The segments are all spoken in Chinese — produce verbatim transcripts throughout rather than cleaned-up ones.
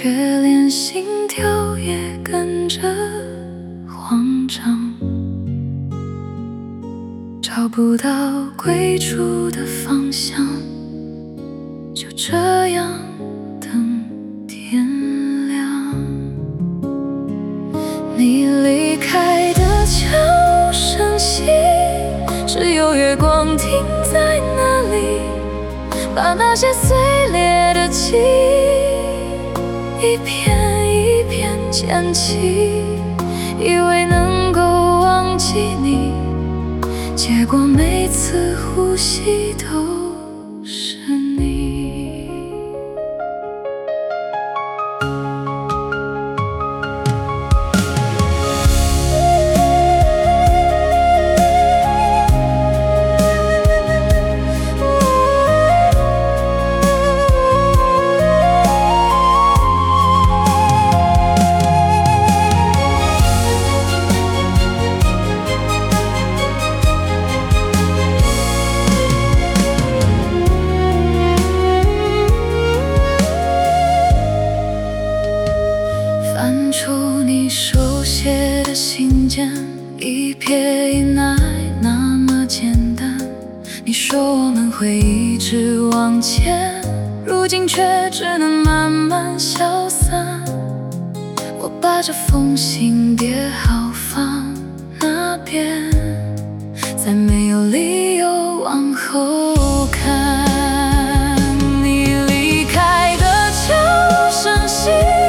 却连心跳也跟着慌张，找不到归处的方向，就这样等天亮。你离开的悄声息，只有月光停在那里，把那些碎裂的记忆一片一片捡起，以为能够忘记你，结果每次呼吸都是你。翻出你手写的信件，一撇一捺那么简单。你说我们会一直往前，如今却只能慢慢消散。我把这封信叠好放那边，再没有理由往后看。你离开的悄声息，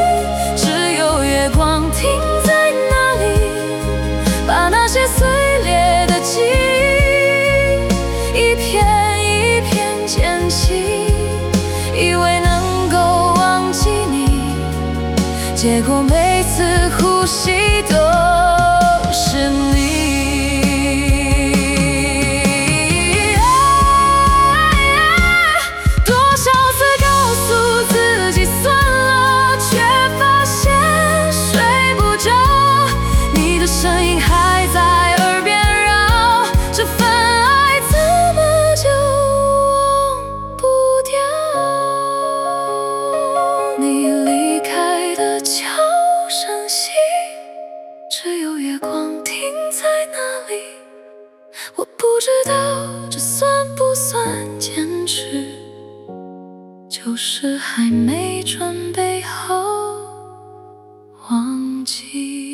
停在那里，把那些碎裂的记忆一片一片捡起，以为能够忘记你，结果每次呼吸都是你。声音还在耳边绕，这份爱怎么就忘不掉？你离开的悄声息，只有月光停在那里。我不知道这算不算坚持，就是还没准备好忘记。